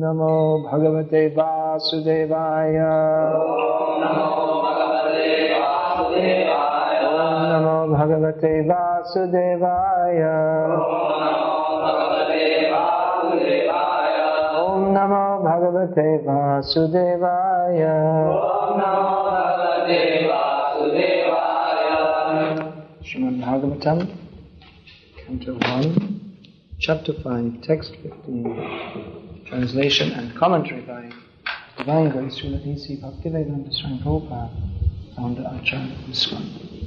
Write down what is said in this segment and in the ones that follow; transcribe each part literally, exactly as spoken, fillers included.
Namo Bhagavate Vasudevaya. Om Namo Bhagavate Vasudevaya. Om Namo Bhagavate Vasudevaya. Srimad Bhagavatam, Canto one, Chapter five, Text fifteen, translation and commentary by Divine Grace Srila A C Bhaktivedanta Swami Prabhupada, founder Acharya ISKCON.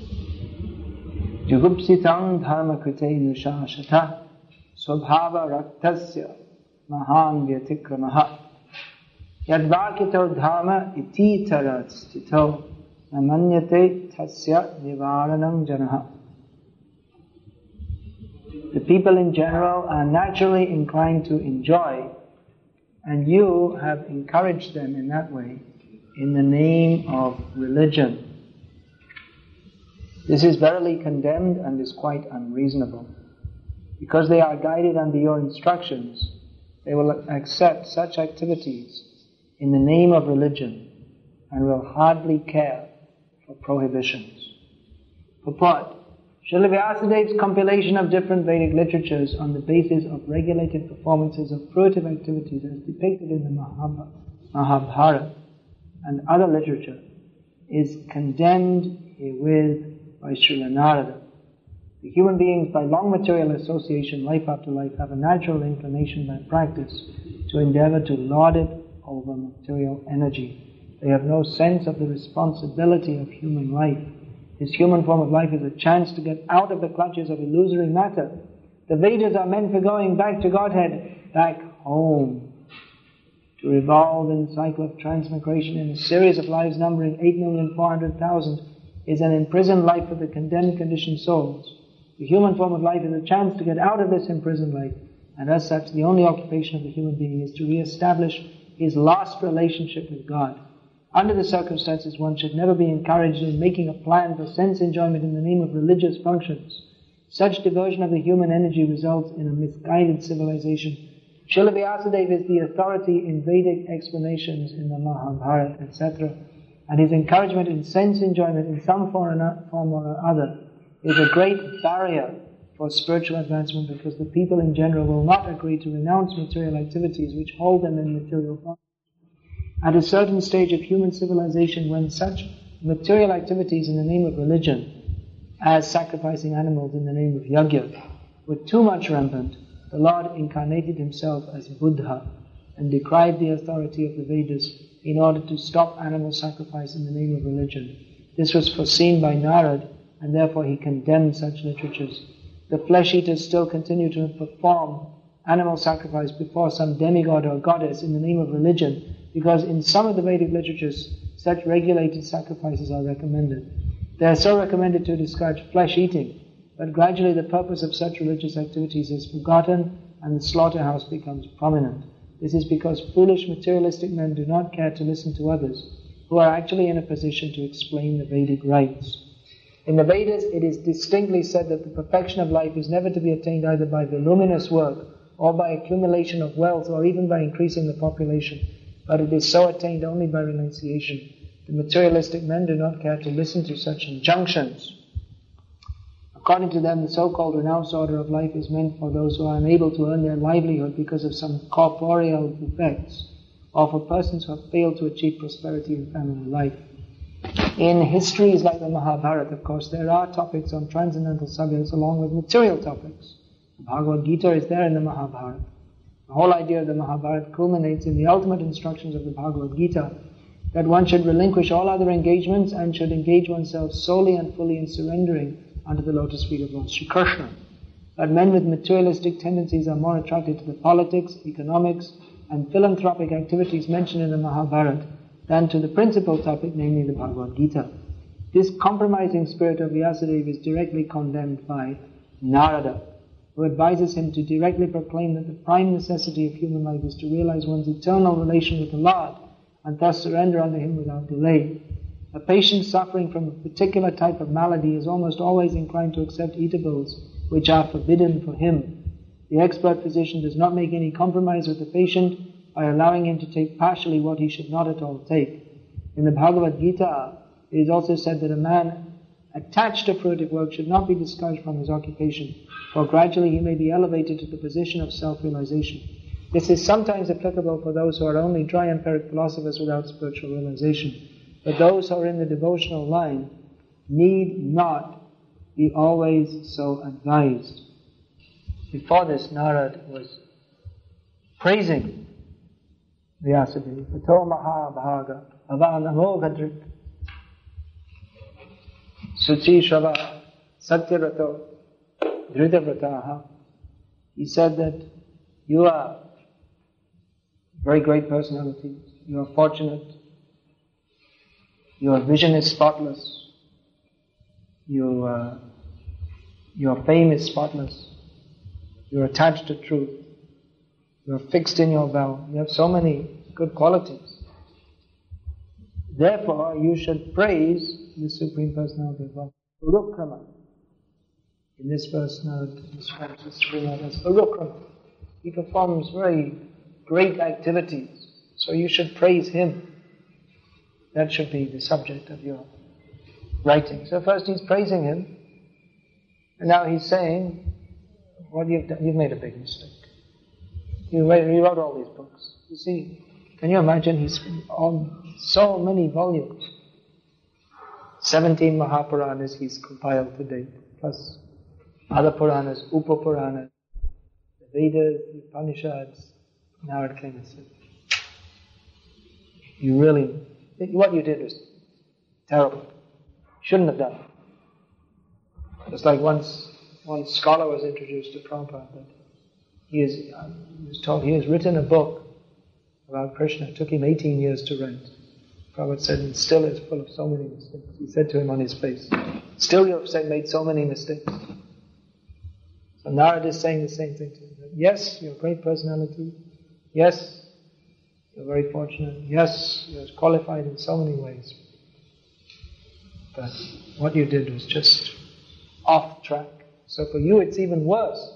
Jugupsitang dharma krite nushashata swabhava raktasya mahan vyatikramaha yadvakito dharma iti tarat stito namanyate tasya nivaranam janaha. The people in general are naturally inclined to enjoy, and you have encouraged them in that way in the name of religion. This is verily condemned and is quite unreasonable. Because they are guided under your instructions, they will accept such activities in the name of religion and will hardly care for prohibitions. Purport. Srila Vyasadev's compilation of different Vedic literatures on the basis of regulated performances of fruitive activities as depicted in the Mahabharata and other literature is condemned herewith by Srila Narada. The human beings, by long material association, life after life, have a natural inclination by practice to endeavor to lord it over material energy. They have no sense of the responsibility of human life. This human form of life is a chance to get out of the clutches of illusory matter. The Vedas are meant for going back to Godhead, back home, to revolve in the cycle of transmigration in a series of lives numbering eight million four hundred thousand is an imprisoned life for the condemned conditioned souls. The human form of life is a chance to get out of this imprisoned life, and as such the only occupation of the human being is to re-establish his lost relationship with God. Under the circumstances, one should never be encouraged in making a plan for sense enjoyment in the name of religious functions. Such diversion of the human energy results in a misguided civilization. Srila Vyasadeva is the authority in Vedic explanations in the Mahabharata, et cetera, and his encouragement in sense enjoyment in some form or other is a great barrier for spiritual advancement, because the people in general will not agree to renounce material activities which hold them in material form. At a certain stage of human civilization, when such material activities in the name of religion, as sacrificing animals in the name of yajna, were too much rampant, the Lord incarnated himself as Buddha and decried the authority of the Vedas in order to stop animal sacrifice in the name of religion. This was foreseen by Narad, and therefore he condemned such literatures. The flesh-eaters still continue to perform animal sacrifice before some demigod or goddess in the name of religion, because in some of the Vedic literatures, such regulated sacrifices are recommended. They are so recommended to discourage flesh-eating, but gradually the purpose of such religious activities is forgotten and the slaughterhouse becomes prominent. This is because foolish materialistic men do not care to listen to others, who are actually in a position to explain the Vedic rites. In the Vedas, it is distinctly said that the perfection of life is never to be attained either by voluminous work, or by accumulation of wealth, or even by increasing the population, but it is so attained only by renunciation. The materialistic men do not care to listen to such injunctions. According to them, the so-called renounced order of life is meant for those who are unable to earn their livelihood because of some corporeal defects, or for persons who have failed to achieve prosperity in family life. In histories like the Mahabharata, of course, there are topics on transcendental subjects along with material topics. The Bhagavad Gita is there in the Mahabharata. The whole idea of the Mahabharata culminates in the ultimate instructions of the Bhagavad Gita, that one should relinquish all other engagements and should engage oneself solely and fully in surrendering under the lotus feet of Lord Sri Krishna. But men with materialistic tendencies are more attracted to the politics, economics, and philanthropic activities mentioned in the Mahabharata than to the principal topic, namely the Bhagavad Gita. This compromising spirit of Vyasadeva is directly condemned by Narada, who advises him to directly proclaim that the prime necessity of human life is to realize one's eternal relation with the Lord, and thus surrender unto him without delay. A patient suffering from a particular type of malady is almost always inclined to accept eatables which are forbidden for him. The expert physician does not make any compromise with the patient, by allowing him to take partially what he should not at all take. In the Bhagavad Gita, it is also said that a man attached to fruitive work should not be discouraged from his occupation, for gradually he may be elevated to the position of self-realization. This is sometimes applicable for those who are only dry empiric philosophers without spiritual realization. But those who are in the devotional line need not be always so advised. Before this, Narad was praising Vyasadeva. Pato Mahabhaga Avanamogha Suchi Shava Satyarato Dhridavrataha. He said that you are a very great personality, you are fortunate, your vision is spotless, you, uh, your fame is spotless, you're attached to truth, you're fixed in your vow, you have so many good qualities. Therefore, you should praise the Supreme Personality of God. Urukrama. In this verse now describes the Supreme Lord as Urukrama. He performs very great activities, so you should praise Him. That should be the subject of your writing. So first he's praising Him, and now he's saying, what you've done, you've made a big mistake. You wrote all these books. You see, can you imagine, he's on so many volumes. Seventeen Mahapuranas he's compiled to date, plus other Puranas, Upa-Puranas, the Vedas, the Upanishads. Now it came and said, you really, what you did was terrible. Shouldn't have done it. Just like once one scholar was introduced to Prabhupada, that he, is, he was told he has written a book about Krishna. It took him eighteen years to write. Prabhupada said, it still is full of so many mistakes. He said to him on his face, still you have made so many mistakes. So Narad is saying the same thing to him. Yes, you're a great personality. Yes, you're very fortunate. Yes, you're qualified in so many ways. But what you did was just off track. So for you it's even worse.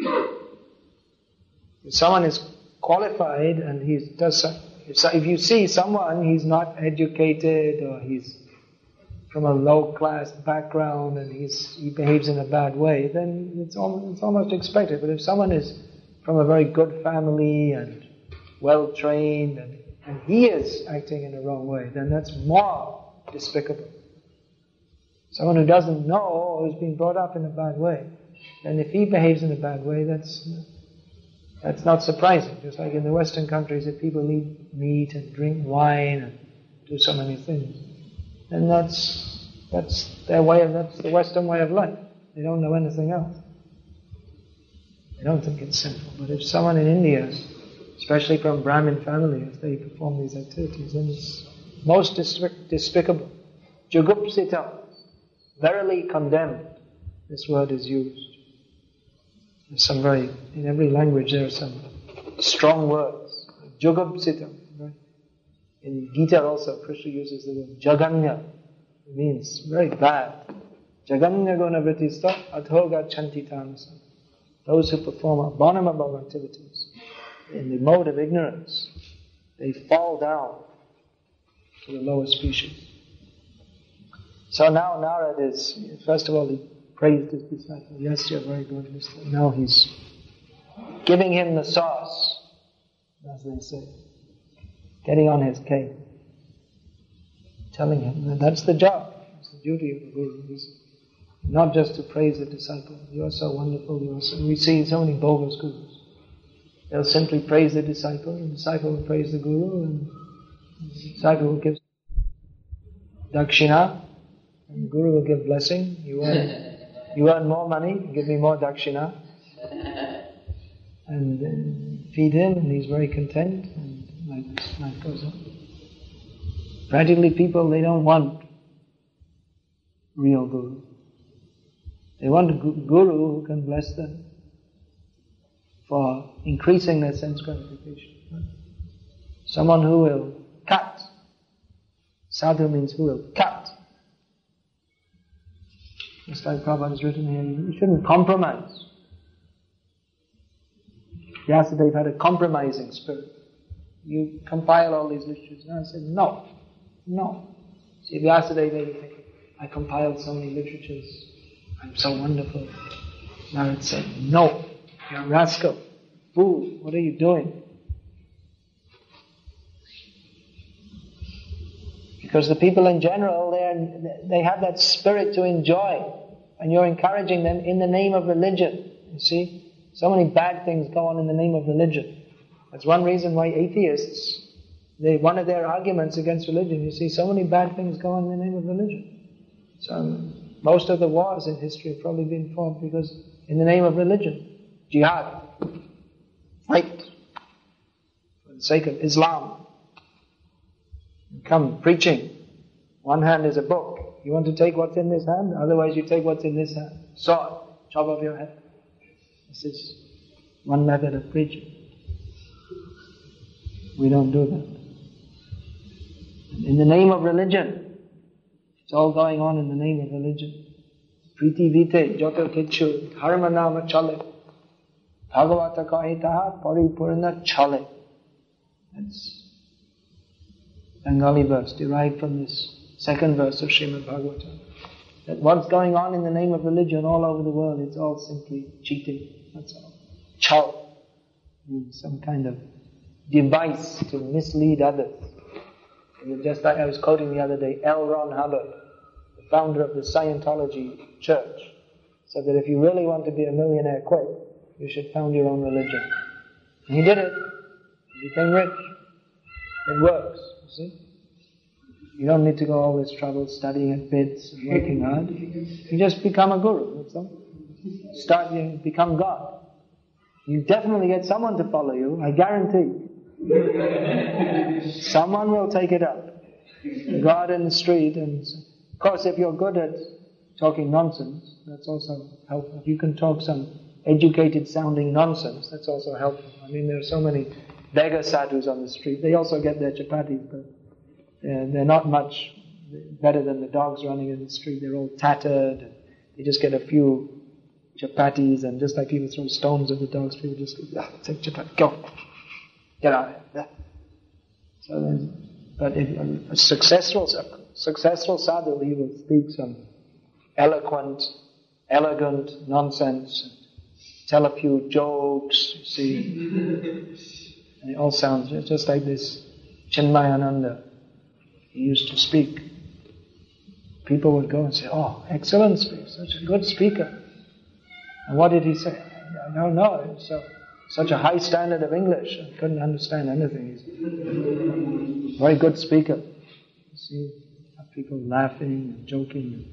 If someone is qualified and he does, if, if you see someone, he's not educated or he's from a low class background and he's, he behaves in a bad way, then it's almost, it's almost expected. But if someone is from a very good family and well trained and, and he is acting in the wrong way, then that's more despicable. Someone who doesn't know or who's been brought up in a bad way, then if he behaves in a bad way, that's that's not surprising. Just like in the Western countries, if people eat meat and drink wine and do so many things, then that's that's their way of that's the Western way of life. They don't know anything else. They don't think it's sinful. But if someone in India, especially from Brahmin family, if they perform these activities, then it's most despic- despicable. Jugupsita. Verily condemned, this word is used. There's some very, in every language there are some strong words. Jugupsita. Right? In Gita also, Krishna uses the word jaganya. It means very bad. Jaganya guna vritista adhoga chanti tamasa. Those who perform abominable activities in the mode of ignorance, they fall down to the lower species. So now Narad is, first of all, he praised his disciple. Yes, you're very good, Mister Now he's giving him the sauce, as they say. Getting on his case. Telling him that that's the job. It's the duty of the Guru. It's not just to praise the disciple. You're so wonderful. You're so, we see so many bogus gurus. They'll simply praise the disciple. The disciple will praise the Guru, and the disciple will give dakshina. And the Guru will give blessing. You earn, you earn more money, give me more dakshina. And then feed him, and he's very content, and life, life goes on. Practically people, they don't want real Guru. They want a Guru who can bless them for increasing their sense gratification. Right? Someone who will cut. Sadhu means who will cut. Just like Prabhupada has written here, you shouldn't compromise. Vyasadeva had a compromising spirit. You compile all these literatures. And I said, no, no. See, Vyasadeva made me think, I compiled so many literatures. I'm so wonderful. Narad said, no, you're a rascal. Fool, what are you doing? Because the people in general, they they have that spirit to enjoy. And you're encouraging them in the name of religion. You see? So many bad things go on in the name of religion. That's one reason why atheists, they, one of their arguments against religion, you see, so many bad things go on in the name of religion. So most of the wars in history have probably been fought because in the name of religion. Jihad. Fight. For the sake of Islam. Come, preaching. One hand is a book. You want to take what's in this hand? Otherwise you take what's in this hand. Sword. Chop off your head. This is one method of preaching. We don't do that. In the name of religion. It's all going on in the name of religion. Priti vite, joto kichu, dharmanama chale. Bhagavata kahitaha, paripurna chale. That's Bengali verse, derived from this second verse of Srimad Bhagavatam. That what's going on in the name of religion all over the world, it's all simply cheating. That's all. Chal. Some kind of device to mislead others. Just like I was quoting the other day, L. Ron Hubbard, the founder of the Scientology church, said that if you really want to be a millionaire quick, you should found your own religion. And he did it. He became rich. It works, you see. You don't need to go all this trouble studying at bits and working hard. You just become a guru, that's all. Start, you become God. You definitely get someone to follow you, I guarantee. Someone will take it up. God in the street, and of course if you're good at talking nonsense, that's also helpful. If you can talk some educated sounding nonsense, that's also helpful. I mean, there are so many beggar sadhus on the street. They also get their chapatis, but they're, they're not much better than the dogs running in the street. They're all tattered, and they just get a few chapatis, and just like people throw stones at the dogs, people just go, ah, take chapati, go, get out of here. So then, but if a successful, successful sadhu, he will speak some eloquent, elegant nonsense, tell a few jokes, you see. And it all sounds just like this Chinmayananda. He used to speak. People would go and say, oh, excellent speaker, such a good speaker. And what did he say? I don't know. It's so, such a high standard of English. I couldn't understand anything. He's a very good speaker. You see, people laughing and joking.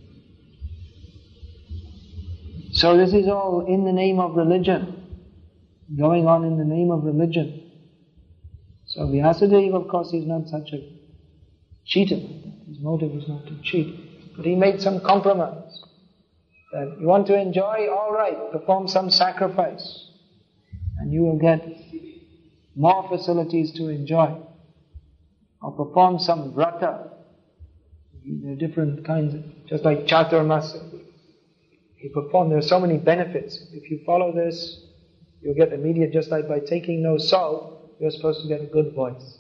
So this is all in the name of religion. Going on in the name of religion. So Vyasadeva, of course, is not such a cheater. His motive was not to cheat. But he made some compromise. That you want to enjoy, all right, perform some sacrifice. And you will get more facilities to enjoy. Or perform some vrata. There are different kinds of, just like chaturmasa. You perform, there are so many benefits. If you follow this, you'll get immediate, just like by taking no salt, you're supposed to get a good voice.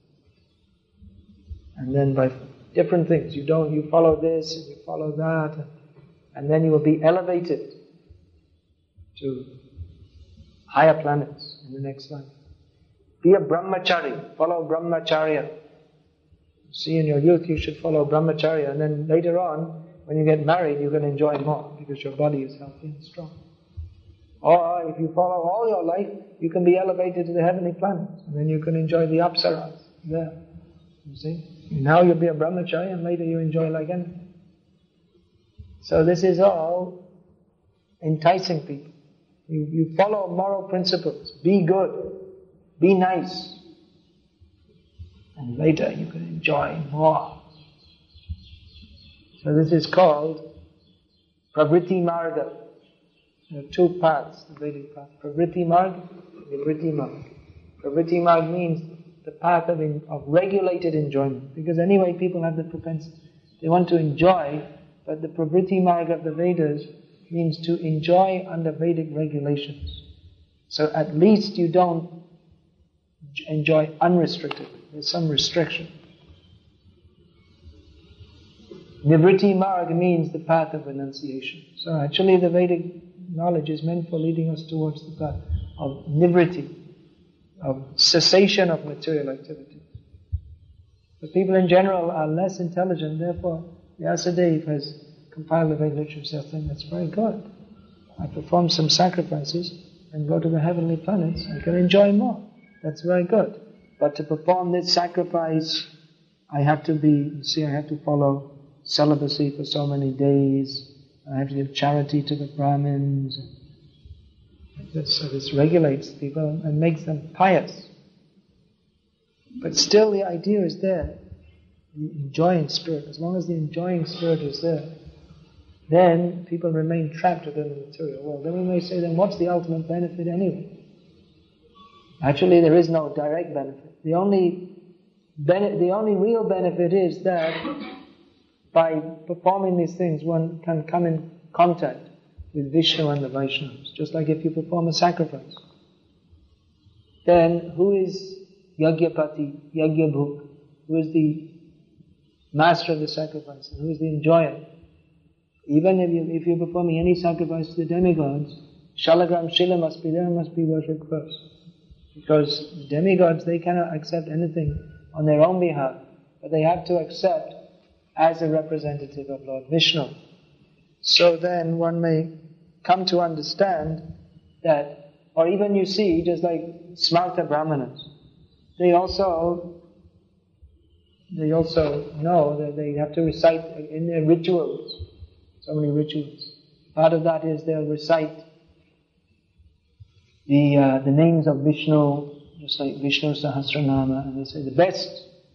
And then by different things, you don't, you follow this and you follow that, and then you will be elevated to higher planets in the next life. Be a brahmachari, follow brahmacharya. See, in your youth you should follow brahmacharya, and then later on, when you get married, you can enjoy more because your body is healthy and strong. Or if you follow all your life, you can be elevated to the heavenly planets, and then you can enjoy the apsaras there. You see? Now you'll be a brahmachari, and later you enjoy like anything. So this is all enticing people. You, you follow moral principles. Be good. Be nice. And later you can enjoy more. So this is called Pravritti Marga. There are two paths, the Vedic path. Pravritti Marga and Nivritti Marga. Pravritti Marga means the path of, in, of regulated enjoyment. Because anyway, people have the propensity. They want to enjoy, but the Pravritti Marga of the Vedas means to enjoy under Vedic regulations. So at least you don't enjoy unrestrictedly. There's some restriction. Nivritti Marg means the path of renunciation. So actually the Vedic knowledge is meant for leading us towards the path of nivritti, of cessation of material activity. But people in general are less intelligent, therefore Vyasadeva has compiled a Vedic literature saying that's very good. I perform some sacrifices and go to the heavenly planets, I can enjoy more. That's very good. But to perform this sacrifice, I have to be, you see, I have to follow celibacy for so many days. I have to give charity to the Brahmins. So this regulates people and makes them pious. But still the idea is there, the enjoying spirit. As long as the enjoying spirit is there, then people remain trapped within the material world. Then we may say, then what's the ultimate benefit anyway? Actually, there is no direct benefit. The only bene- the only real benefit is that by performing these things, one can come in contact with Vishnu and the Vaishnavas. Just like if you perform a sacrifice. Then who is Yagyapati, Yagyabhuk? Who is the master of the sacrifice? And who is the enjoyer? Even if, you, if you're performing any sacrifice to the demigods, Shalagram Shila must be there, must be worshipped first. Because demigods, they cannot accept anything on their own behalf, but they have to accept as a representative of Lord Vishnu. So then one may come to understand that, or even you see, just like Smarta Brahmanas, they also, they also know that they have to recite in their rituals, so many rituals. Part of that is they'll recite the uh, the names of Vishnu, just like Vishnu Sahasranama, and they say the best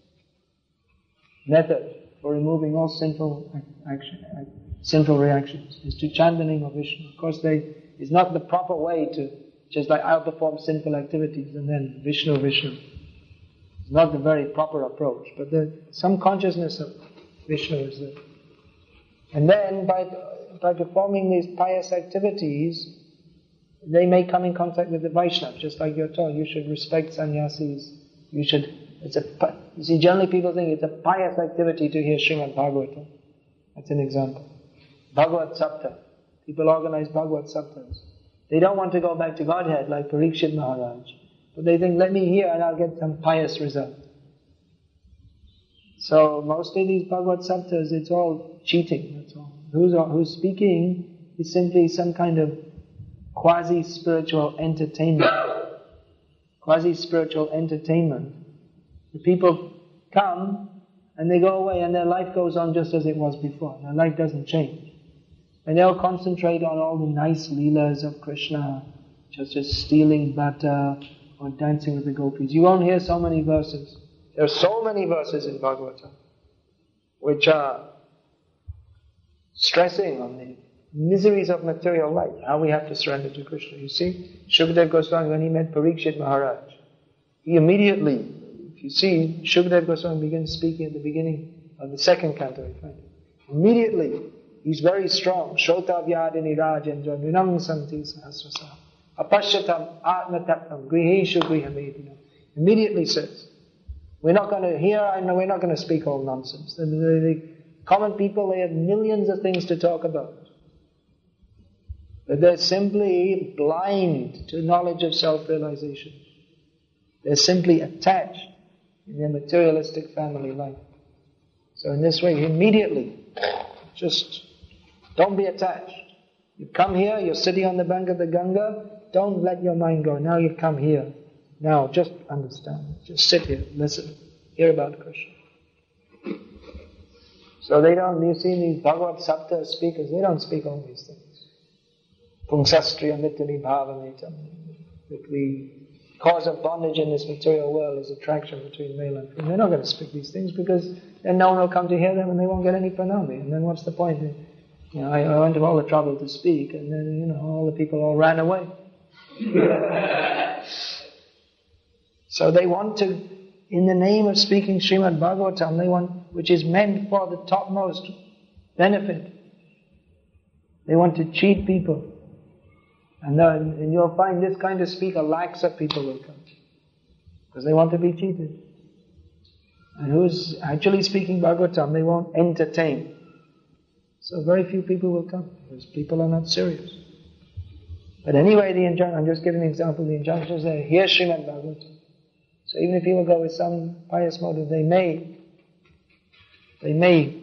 method for removing all sinful action, sinful reactions is to chant the name of Vishnu. Of course, they it's not the proper way to just like I'll perform sinful activities and then Vishnu, Vishnu. It's not the very proper approach, but there's some consciousness of Vishnu is there. And then by by performing these pious activities, they may come in contact with the Vaishnavas, just like you're told, you should respect sannyasis, you should, it's a, you see, generally people think it's a pious activity to hear Srimad Bhagavatam. That's an example. Bhagavad Sapta. People organize Bhagavad Saptas. They don't want to go back to Godhead like Parikshit Maharaj, but they think, let me hear and I'll get some pious result. So mostly these Bhagavad Saptas, it's all cheating, that's all. Who's, who's speaking is simply some kind of quasi-spiritual entertainment. Quasi-spiritual entertainment. The people come and they go away and their life goes on just as it was before. Their life doesn't change. And they'll concentrate on all the nice leelas of Krishna, just as stealing butter or dancing with the gopis. You won't hear so many verses. There are so many verses in Bhagavatam which are stressing on the miseries of material life, how we have to surrender to Krishna. You see, Shukdev Goswami, when he met Parikshit Maharaj, he immediately, if you see, Shukdev Goswami begins speaking at the beginning of the second canto, you find it. Immediately, he's very strong. Shrotavyadini Rajendra Nunam Santi Sahasrasa Apashyatam Atmatatvam Griheshu Grihamedina. Immediately says, we're not going to hear, I know we're not going to speak all nonsense. The, the, the common people, they have millions of things to talk about. But they're simply blind to knowledge of self-realization. They're simply attached in their materialistic family life. So in this way, immediately, just don't be attached. You come here, you're sitting on the bank of the Ganga, don't let your mind go. Now you've come here. Now just understand. Just sit here, listen, hear about Krishna. So they don't, you see these Bhagavad Sapta speakers, they don't speak all these things. Pungsastriya mitani bhavanetam. The cause of bondage in this material world is attraction between male and female. They're not going to speak these things because then no one will come to hear them and they won't get any pranami. And then what's the point? You know, I, I went to all the trouble to speak and then, you know, all the people all ran away. So they want to, in the name of speaking Srimad Bhagavatam, they want, which is meant for the topmost benefit, they want to cheat people. And, then, and you'll find this kind of speaker, lakhs of people will come. because they want to be cheated. And who's actually speaking Bhagavatam, they won't entertain. So very few people will come, because people are not serious. But anyway, the injunction, I'm just giving an example, the injunction is there, hear Srimad Bhagavatam. So even if people go with some pious motive, they may, they may,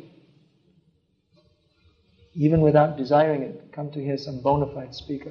even without desiring it, come to hear some bona fide speaker.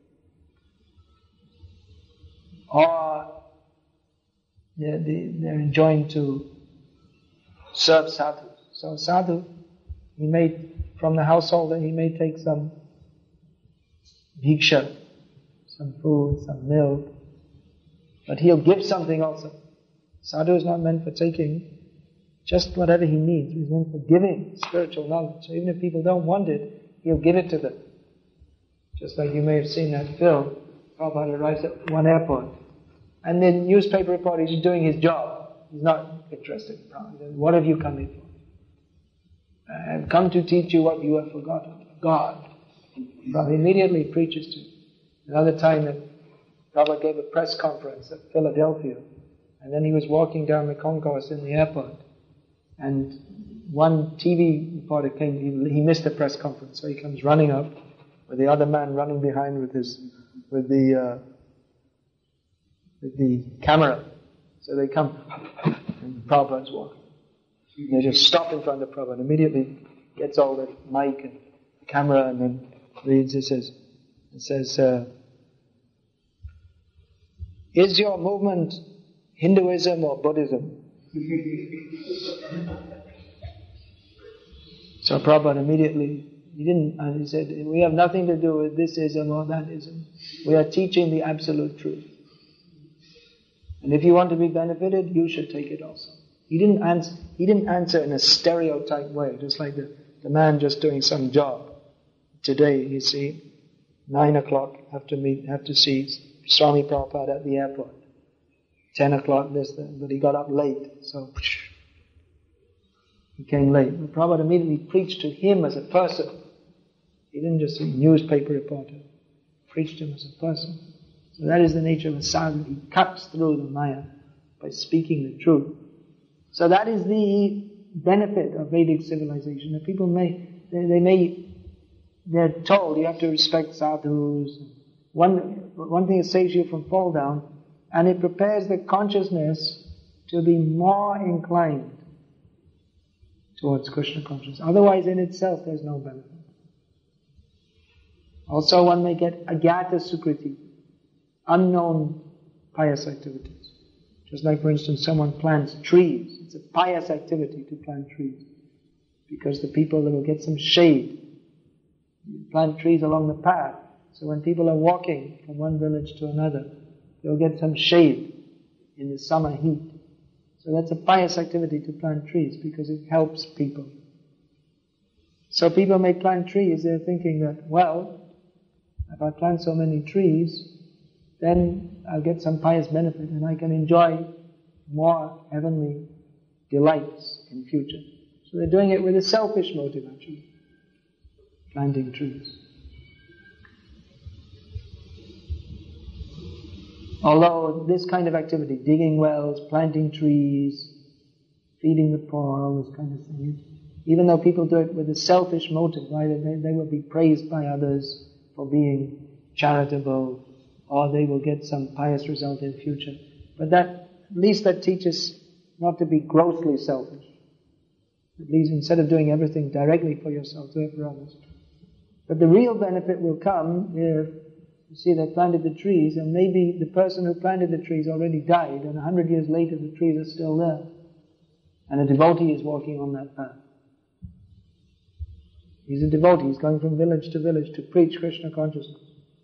Or they're, they're enjoined to serve sadhu. So sadhu, he may, from the householder, he may take some bhiksha, some food, some milk, but he'll give something also. Sadhu is not meant for taking just whatever he needs. He's meant for giving spiritual knowledge. So even if people don't want it, he'll give it to them. Just like you may have seen that film, Prabhupada arrives at one airport, and the newspaper reporter is doing his job. He's not interested. What have you come here for? I have come to teach you what you have forgotten. God. Prabhupada immediately preaches to him. Another time that Prabhupada gave a press conference at Philadelphia, and then he was walking down the concourse in the airport, and one T V reporter came, he, he missed the press conference, so he comes running up, with the other man running behind with his, with the, uh, with the camera. So they come, and Prabhupada's walking. They just stop in front of Prabhupada, and immediately gets all the mic and the camera, and then reads, it says, it says, uh, is your movement Hinduism or Buddhism? So Prabhupada immediately, he didn't, and he said, we have nothing to do with this ism or that ism. We are teaching the absolute truth. And if you want to be benefited, you should take it also. He didn't answer, he didn't answer in a stereotype way, just like the, the man just doing some job. Today, you see, nine o'clock, have to meet, have to see Swami Prabhupada at the airport. Ten o'clock, this, that, but he got up late, so he came late. But Prabhupada immediately preached to him as a person. He didn't just say newspaper reporter. He preached to him as a person. So that is the nature of a sadhu. He cuts through the maya by speaking the truth. So that is the benefit of Vedic civilization. That people may, they, they may, they're told you have to respect sadhus. One, one thing that saves you from fall down, and it prepares the consciousness to be more inclined towards Krishna consciousness. Otherwise, in itself, there's no benefit. Also, one may get agyata sukriti, unknown pious activities. Just like, for instance, someone plants trees. It's a pious activity to plant trees, because the people will get some shade. You plant trees along the path, so when people are walking from one village to another, they'll get some shade in the summer heat. So that's a pious activity to plant trees, because it helps people. So people may plant trees, they're thinking that, well, if I plant so many trees, then I'll get some pious benefit and I can enjoy more heavenly delights in future. So they're doing it with a selfish motive, actually, planting trees. Although this kind of activity, digging wells, planting trees, feeding the poor, all this kind of thing, even though people do it with a selfish motive, right, they, they will be praised by others for being charitable, or they will get some pious result in future. But that, at least that teaches not to be grossly selfish. At least instead of doing everything directly for yourself, do it for others. But the real benefit will come if, you see, they planted the trees, and maybe the person who planted the trees already died, and a hundred years later the trees are still there. And a devotee is walking on that path. He's a devotee, he's going from village to village to preach Krishna consciousness.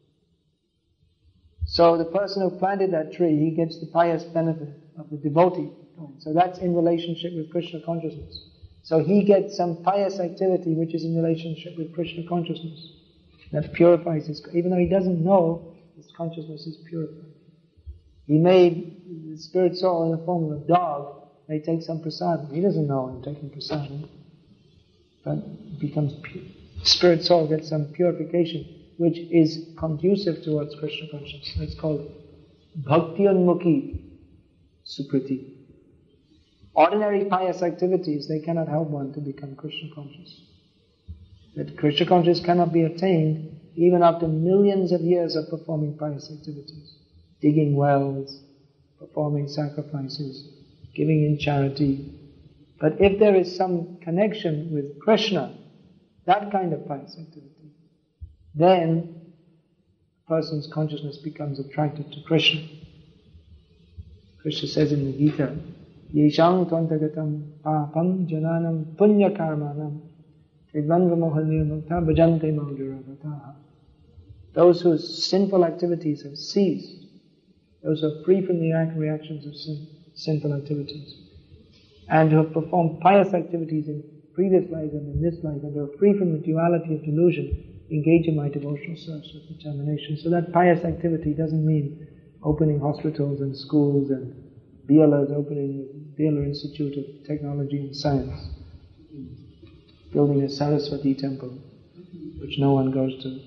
So the person who planted that tree, he gets the pious benefit of the devotee. So that's in relationship with Krishna consciousness. So he gets some pious activity which is in relationship with Krishna consciousness. That purifies his, even though he doesn't know, his consciousness is purified. He may, the spirit soul in the form of a dog, may take some prasadam. He doesn't know I'm taking prasadam. But it becomes pure. Spirit soul gets some purification which is conducive towards Krishna consciousness. It's called bhakti unmukhi. sukriti. Ordinary pious activities, they cannot help one to become Krishna conscious. That Krishna consciousness cannot be attained even after millions of years of performing pious activities. Digging wells, performing sacrifices, giving in charity. But if there is some connection with Krishna, that kind of pious activity, then a person's consciousness becomes attracted to Krishna. Krishna says in the Gita, Yeshang tvantagatam papam jananam punya karmanam tridvanvamohanirmukta bhajante maudurabhataha. Those whose sinful activities have ceased, those who are free from the reactions of sin, sinful activities, and who have performed pious activities in previous lives and in this life, and who are free from the duality of delusion, engage in my devotional service with determination. So that pious activity doesn't mean opening hospitals and schools and B L As, opening the Bela Institute of Technology and Science, building a Saraswati temple, which no one goes to.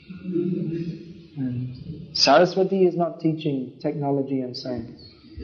And Saraswati is not teaching technology and science.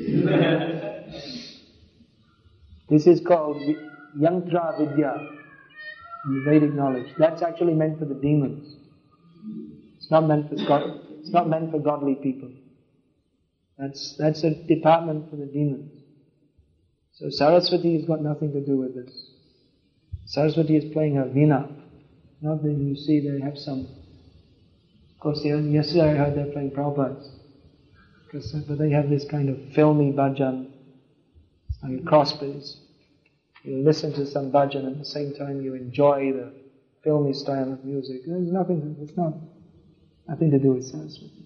This is called Yantra Vidya, in Vedic knowledge. That's actually meant for the demons. It's not meant for God, it's not meant for godly people. That's that's a department for the demons. So Saraswati has got nothing to do with this. Saraswati is playing her veena. Not that you see they have some. Of course, yesterday I heard they're playing Prabhupada's. But they have this kind of filmy bhajan, like a cross piece. You listen to some bhajan at the same time you enjoy the filmy style of music. There's nothing. It's not nothing to do with Saraswati.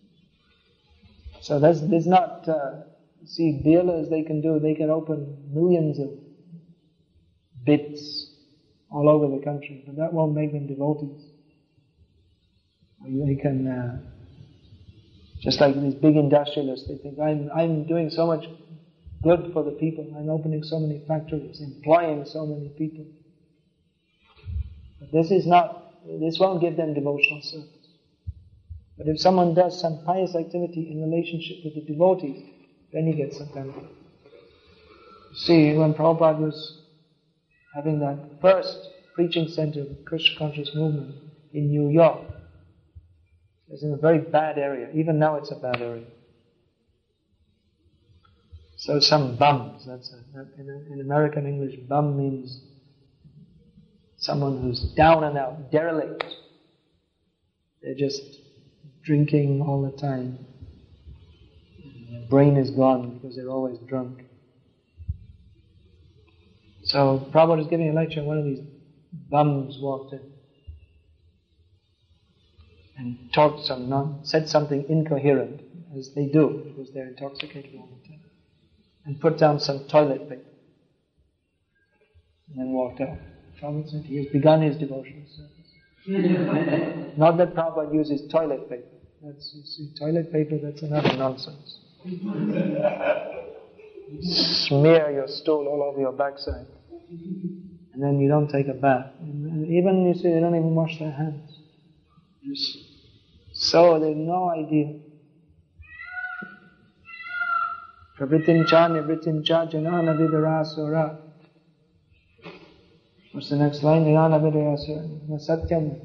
So that's, there's not, uh, see, dealers they can do, they can open millions of bits all over the country, but that won't make them devotees. They can, uh, just like these big industrialists, they think, I'm, I'm doing so much good for the people, I'm opening so many factories, employing so many people. But this is not, this won't give them devotional service. But if someone does some pious activity in relationship with the devotees, then he gets some benefit. See, when Prabhupada was having that first preaching center of the Krishna conscious movement in New York, it was in a very bad area. Even now it's a bad area. So some bums, that's a, in, in American English, bum means someone who's down and out, derelict. They're just drinking all the time. Their brain is gone because they're always drunk. So Prabhupada was giving a lecture and one of these bums walked in and talked some, non, said something incoherent, as they do because they're intoxicated all the time, and put down some toilet paper and then walked out. Prabhupada said he has begun his devotional service. Not that Prabhupada uses toilet paper. That's, you see, toilet paper, that's another nonsense. Smear your stool all over your backside. And then you don't take a bath. And even, you see, they don't even wash their hands. Just, so they have no idea. Pravritim cha nivritim cha janana vidarasura. What's the next line? Janana vidarasura. Na satyam.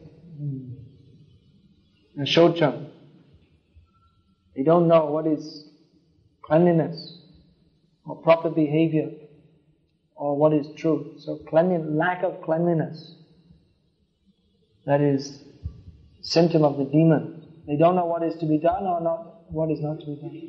Na shocham. They don't know what is cleanliness or proper behavior or what is truth. So cleanliness, lack of cleanliness, that is symptom of the demon. They don't know what is to be done or not, what is not to be done.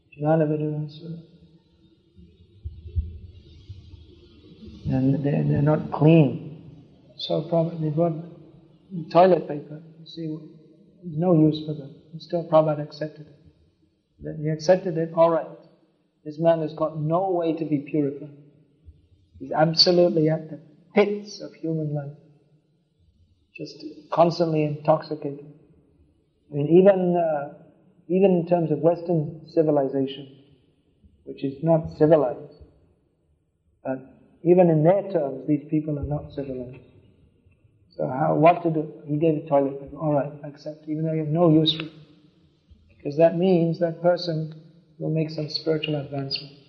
And they're, they're not clean. So probably they brought toilet paper. You see, there's no use for them. And still Prabhupada accepted it. Then he accepted it, alright. This man has got no way to be purified. He's absolutely at the pits of human life. Just constantly intoxicated. I mean, even, uh, even in terms of Western civilization, which is not civilized, but even in their terms, these people are not civilized. So how, what to do? He gave a toilet paper. Alright, accept, even though you have no use for it. Because that means that person will make some spiritual advancement.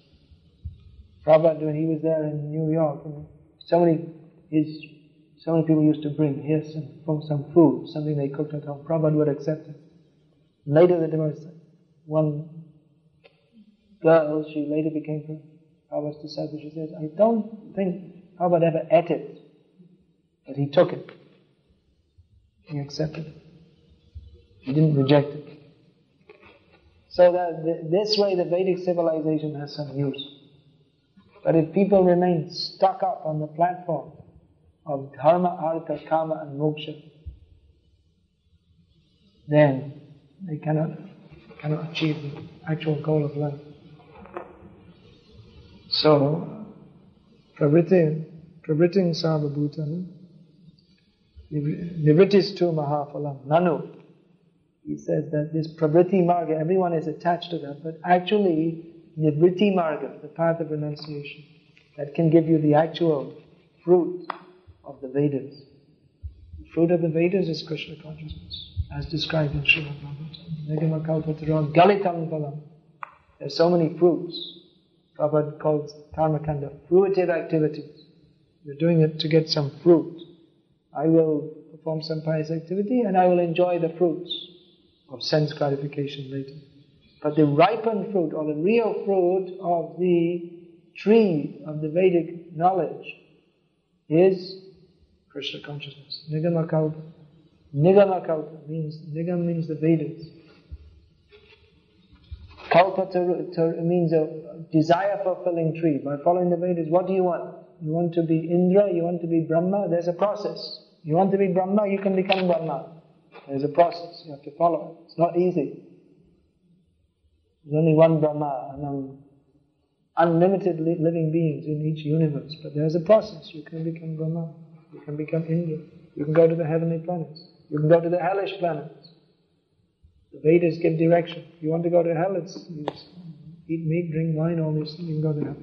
Prabhupada, when he was there in New York, and so many, his, so many people used to bring here some, some food, something they cooked at home. Prabhupada would accept it. Later there was one girl, she later became Prabhupada's disciple. She says, I don't think Prabhupada ever ate it, but he took it. He accepted it. He didn't reject it. So that the, this way the Vedic civilization has some use. But if people remain stuck up on the platform of dharma, artha, kama and moksha, then they cannot, cannot achieve the actual goal of life. So, pravritti, pravritting sarvabhutana, nivrittistu mahaphalam, nanu. He says that this pravritti marga, everyone is attached to that, but actually, nivritti marga, the path of renunciation, that can give you the actual fruit of the Vedas. The fruit of the Vedas is Krishna consciousness, as described in Srimad Bhagavatam. Nigama kalpatara galitam phalam. There's so many fruits. Prabhupada calls karmakanda fruitive activities. You're doing it to get some fruit. I will perform some pious activity and I will enjoy the fruits of sense gratification later. But the ripened fruit, or the real fruit of the tree of the Vedic knowledge, is Krishna consciousness. Nigama kalpa. Nigama kalpa means, nigam means the Vedas. Kalpa to, to, means a desire-fulfilling tree. By following the Vedas, what do you want? You want to be Indra, you want to be Brahma, there's a process. You want to be Brahma, you can become Brahma. There's a process, you have to follow it. It's not easy. There's only one Brahma among unlimited li- living beings in each universe. But there's a process. You can become Brahma, you can become Indra, you can go to the heavenly planets, you can go to the hellish planets. The Vedas give direction. If you want to go to hell, it's you eat meat, drink wine, all these things, you can go to hell.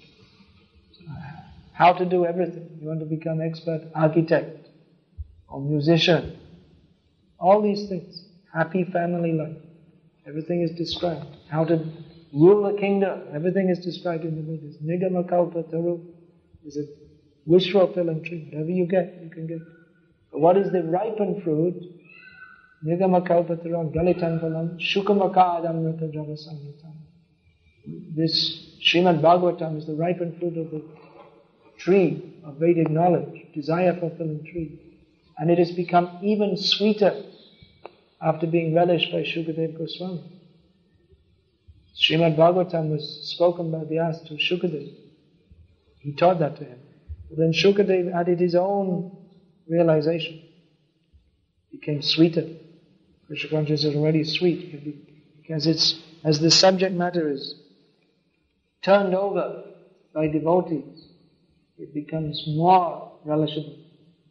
How to do everything. You want to become expert architect or musician. All these things. Happy family life. Everything is described. How to rule a kingdom. Everything is described in the Vedas. Nigama kalpa taru is a wish-fulfilling tree. Whatever you get, you can get. But what is the ripened fruit? Nigama kalpa taru galitan phalam shukamaka adamrata javasamritam. This Srimad Bhagavatam is the ripened fruit of the tree of Vedic knowledge, desire-fulfilling tree. And it has become even sweeter after being relished by Shukadeva Goswami. Srimad Bhagavatam was spoken by Vyasa to Shukadeva. He taught that to him. But then Shukadeva added his own realization. It became sweeter. Krishna consciousness is already sweet because it's, as the subject matter is turned over by devotees, it becomes more relishable.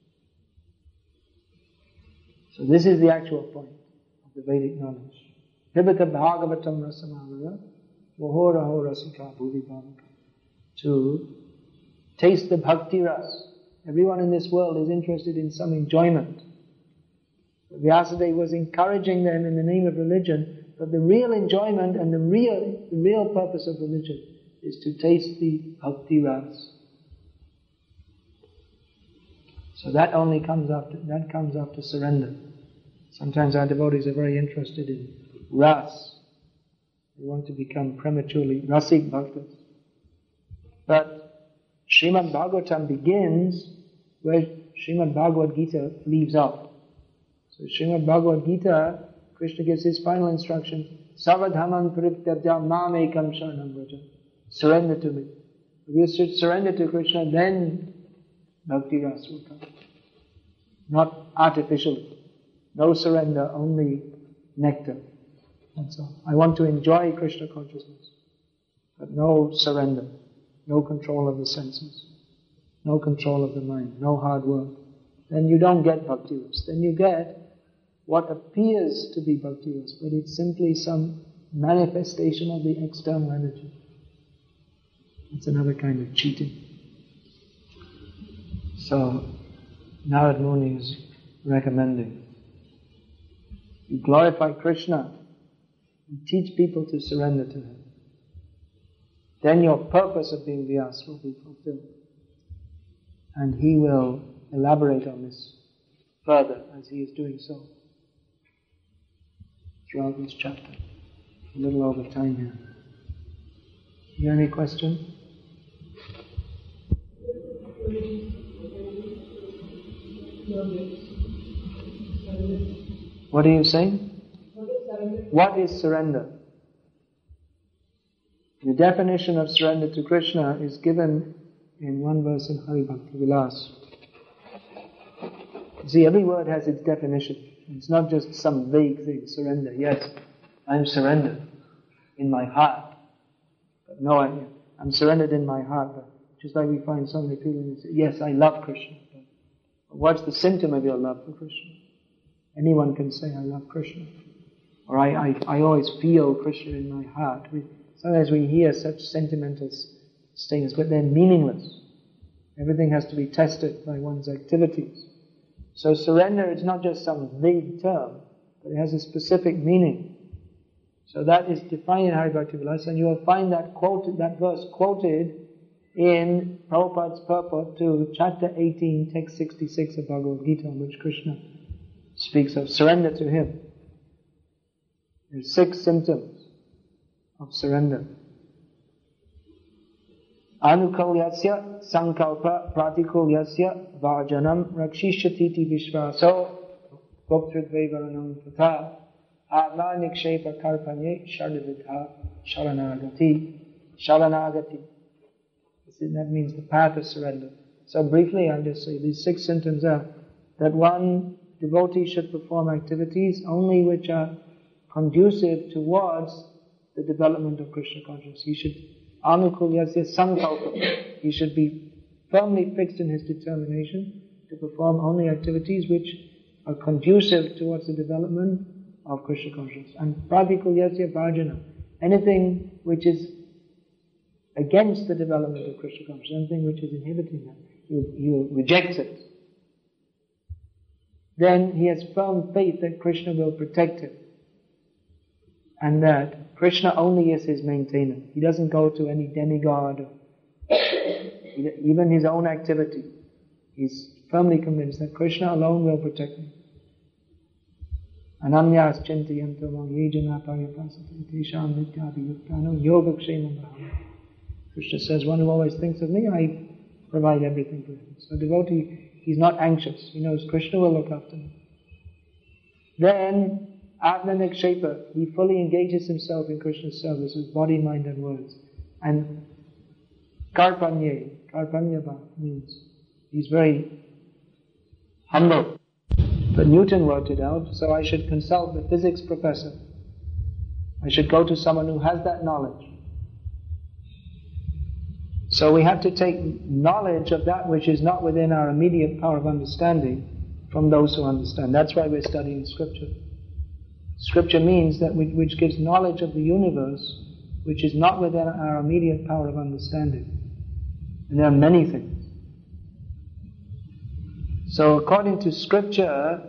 So this is the actual point of the Vedic knowledge. Pibata bhagavatam rasamavara vohoraho rasika bhuvi bhavaka. To taste the bhakti ras. Everyone in this world is interested in some enjoyment. Vyasadeva was encouraging them in the name of religion, but the real enjoyment and the real, the real purpose of religion is to taste the bhakti ras. So that only comes after, that comes after surrender. Sometimes our devotees are very interested in ras. They want to become prematurely rasik bhaktas. But Srimad Bhagavatam begins where Srimad Bhagavad Gita leaves off. So Srimad Bhagavad Gita, Krishna gives his final instruction, Savadhamam parityajya mam ekam sharanam vraja. Surrender to me. If you should surrender to Krishna, then bhakti ras will come. Not artificially. No surrender, only nectar. That's all. I want to enjoy Krishna consciousness, but no surrender, no control of the senses, no control of the mind, no hard work. Then you don't get bhakti ras. Then you get what appears to be bhakti ras, but it's simply some manifestation of the external energy. It's another kind of cheating. So, Narad Muni is recommending you glorify Krishna and teach people to surrender to Him. then your purpose of being Vyasa will be fulfilled. And he will elaborate on this further as he is doing so throughout this chapter. A little over time here. You have any questions? What are you saying? What is surrender? The definition of surrender to Krishna is given in one verse in Hari Bhakti Vilas. See, every word has its definition. It's not just some vague thing, surrender. Yes, I'm surrendered in my heart. But no, I, I'm surrendered in my heart. But just like we find so many people who say, yes, I love Krishna. But what's the symptom of your love for Krishna? Anyone can say, I love Krishna. Or I, I, I always feel Krishna in my heart. We, sometimes we hear such sentimental statements, but they're meaningless. Everything has to be tested by one's activities. So surrender is not just some vague term, but it has a specific meaning. So that is defined in Hari Bhakti Vilasa, and you will find that quoted, that verse quoted in Prabhupada's purport to chapter eighteen, text sixty-six of Bhagavad Gita, in which Krishna speaks of surrender to him. There are six symptoms of surrender. Anukulyasya sankalpa pratikulyasya vajanam rakshishyatiti vishvaso bhoktridvevaranam tatha atma nikshepa karpanye shardavitha sharanagati sharanagati. That means the path of surrender. So briefly I'll just say these six symptoms are that one devotee should perform activities only which are conducive towards the development of Krishna consciousness. He should anukulyasya sankalpa. He should be firmly fixed in his determination to perform only activities which are conducive towards the development of Krishna consciousness. And pratikulyasya bhajana. Anything which is against the development of Krishna consciousness, anything which is inhibiting that, you, you reject it. Then he has firm faith that Krishna will protect him. And that Krishna only is his maintainer. He doesn't go to any demigod, or even his own activity. He's firmly convinced that Krishna alone will protect him. Ananyas chintayanto mam yejana paripasate tesham nityabhiyuktano yogakshemam brahma. Krishna says, one who always thinks of me, I provide everything for him. So devotee, he's not anxious. He knows Krishna will look after him. Then Atma Nikshepa, he fully engages himself in Krishna's service with body, mind and words. And Karpanye, Karpanyabha means he's very humble. But Newton worked it out, so I should consult the physics professor. I should go to someone who has that knowledge. So we have to take knowledge of that which is not within our immediate power of understanding from those who understand. That's why we're studying Scripture. Scripture means that which, which gives knowledge of the universe which is not within our immediate power of understanding. And there are many things. So according to Scripture,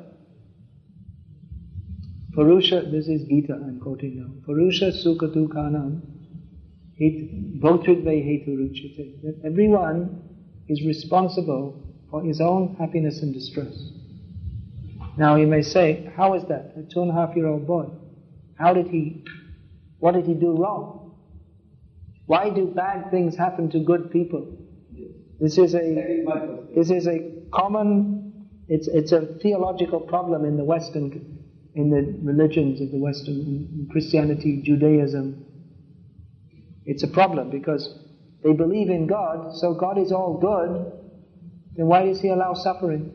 Purusha, this is Gita I'm quoting now, Purusha Sukha Dukhanam Bhoktridve Hetu Ruchite. That everyone is responsible for his own happiness and distress. Now you may say, how is that? A two and a half year old boy. How did he, what did he do wrong? Why do bad things happen to good people? This is a, this is a common, it's, it's a theological problem in the Western, in the religions of the Western, in Christianity, Judaism. It's a problem because they believe in God, so God is all good, then why does He allow suffering?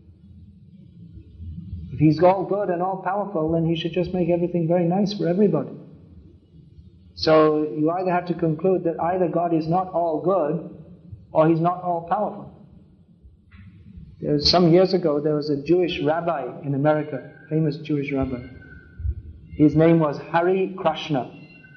If He's all good and all powerful, then He should just make everything very nice for everybody. So you either have to conclude that either God is not all good, or He's not all powerful. There was, some years ago, there was a Jewish rabbi in America, famous Jewish rabbi. His name was Hari Krishna.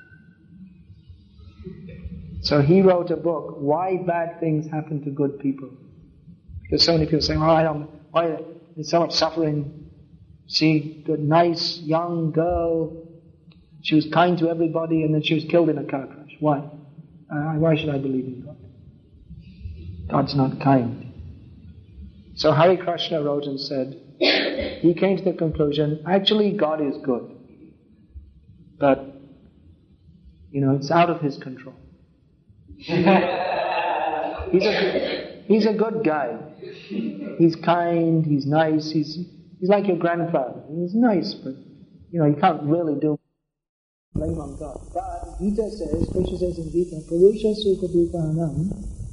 So he wrote a book, Why Bad Things Happen to Good People. Because so many people saying, oh, I don't, why there's so much suffering. See, the nice young girl, she was kind to everybody and then she was killed in a car crash. Why? Uh, why should I believe in God? God's not kind. So Hare Krishna wrote and said, he came to the conclusion, actually God is good. But, you know, it's out of his control. he's, a good, he's a good guy. He's kind, he's nice, he's he's like your grandfather. He's nice, but, you know, you can't really do blame on God. But Gita says, Krishna says in Gita, Purusha Sukha Dukanam,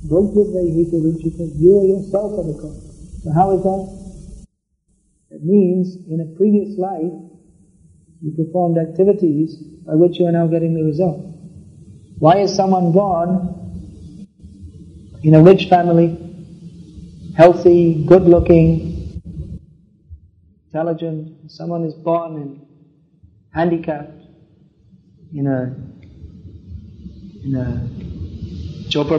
you are yourself are the cause. So how is that? It means in a previous life, you performed activities by which you are now getting the result. Why is someone born in a rich family, healthy, good-looking, intelligent? Someone is born in handicapped, in a in a chopper